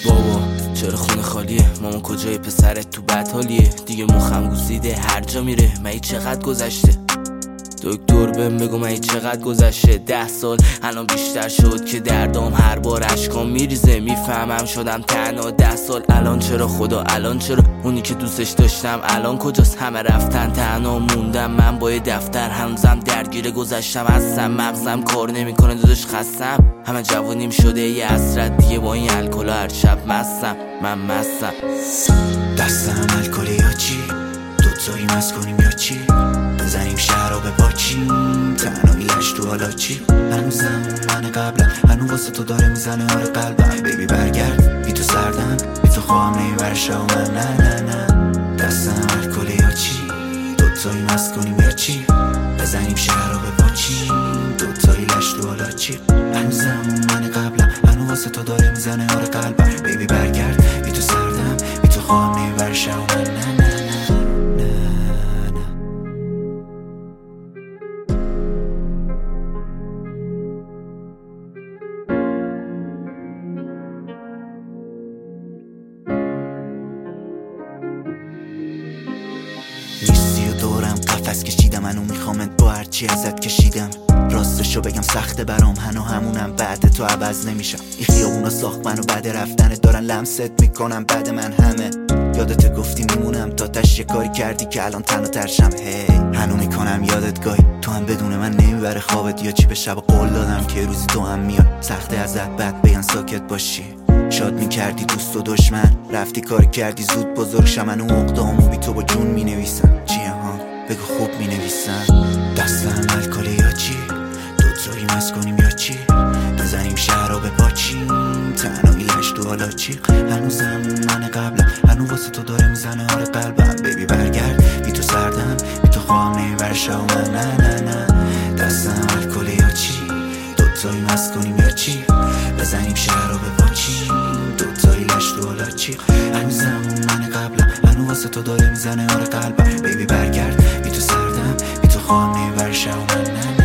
بابا چرا خونه خالیه؟ مامان کجای؟ پسرت تو بد حالیه؟ دیگه مخم گوسیده هر جا میره. مگه چقدر گذشته؟ دکتر بهم بگو مگه چقدر گذشته؟ 10 سال الان بیشتر شد که دردام هر بار اشکام میریزه. میفهمم شدم تنها 10 سال. الان چرا خدا؟ الان چرا؟ اونی که دوستش داشتم الان کجاست؟ همه رفتن تنها موندم من با یه دفتر. هنوزم درگیر گذشتم هستم. مغزم کار نمیکنه داداش خستم. همه جوونیم شده یه حسرت دیگه. با این الکل هر شب مستم. من مستم. دستم الکلی یا چی؟ دوتایی مست کنیم یا چی؟ بزنیم شراب پاچیم تنهایی لش تو حالا چی؟ هنوزم من قبلم هنوز واسه تو داره میزنه آره قلبم. بیبی برگرد بی تو سردم بی تو خواهم نمیبره شو من. نه نه نه دستم الکلی یا چی؟ دوتایی مست کنیم یا چی؟ بزنیم شراب پاچیم دوتایی لش تو حالا چی؟ هنوزم من قبلم هنوز واسه تو داره میزنه آره قلبم. بیبی برگرد بی تو سردم بی تو خواهم نمیبره شو من. نه نه نیستی و دورم قفس کشیدم منو میخوامت با هرچی ازت کشیدم. راستشو بگم سخته برام همونم بعد تو عوض نمیشم. این خیابونا ساخت منو بعد رفتنت دارن لمست میکنم بعد من همه. یادت گفتی میمونم تا تش یه کاری کردی که الان تنها ترشم. هنو میکنم یادت گاهی تو هم بدون من نمیبره خوابت یا چی؟ به شب قول دادم که روزی تو هم میاد. سخته ازت بعد بگن ساکت باشی. شاد میکردی دوست و دشمن رفتی کار کردی زود بزرگ شم. منو اقدامو بی تو با جون مینویسم. چیه ها بگو خوب مینویسم. دستم الکلی یا چی؟ دوتایی مست کنیم یا چی؟ بزنیم شراب پاچیم تنهایی لش تو حالا چی؟ هنوزم من قبلم هنوز واسه تو داره میزنه آره قلبم. بیبی برگرد بی تو سردم بی تو خواهم نمیبره شو من. نه نه نه دستم الکلی یا چی؟ دوتایی مست کنیم یا چی؟ بزنیم شراب پاچیم دوتایی لش تو حالا چی؟ هنوزم من قبلم هنوز واسه تو داره میزنه آره قلبم. بیبی برگرد بی تو سردم بی تو خواهم نمیبره شو من. نه نه